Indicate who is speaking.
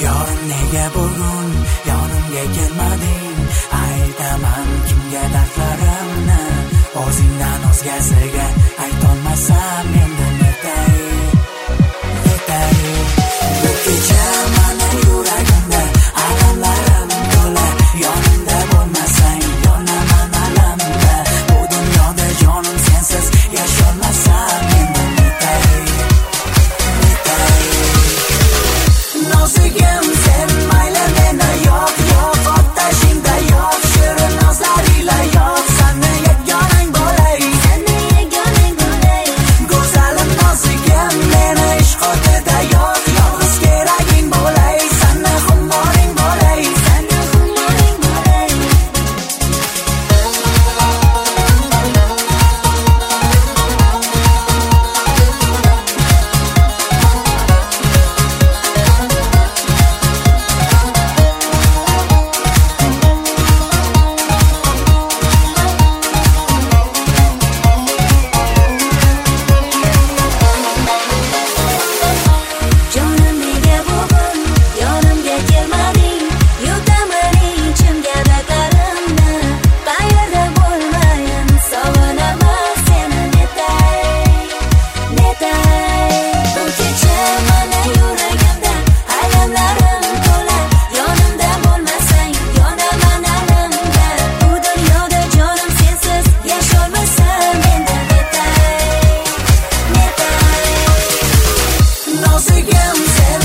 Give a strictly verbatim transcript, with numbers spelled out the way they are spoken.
Speaker 1: Yorim nega bugun yonimga kelmading? Aytaman kimga dardlarimni, o'zingdan o'zgasiga aytolmasam endi netay, netay. Bu kecha mani yuragimda alamlarim to'la, yonimda bo'lmasang yonaman alamda. Bu dunyoda jonim sensiz yasholmasam endi netay, netay. Nozigim sen mayli meni yo'q, yo'q otashingda yo'q, shirin nozlaringla yo'q, seni yagonang bo'lay, seni yagonang bo'lay. Go'zalim nozigim meni ishq otida yo'q, yolg'iz keraging bo'lay, seni xumoring bo'lay, seni xumoring bo'lay. Jonim nega bugun yonimga kelmading? Yutaman ichimga dardlarimni, qayerda bo'lmayin sog'inaman seni netay, netay. Bu kecha mani yuragimda alamlarim to'la, yonimda bo'lmasang yonaman alamda. Bu dunyoda jonim sensiz yasholmasam endi netay, netay. Nozigim sen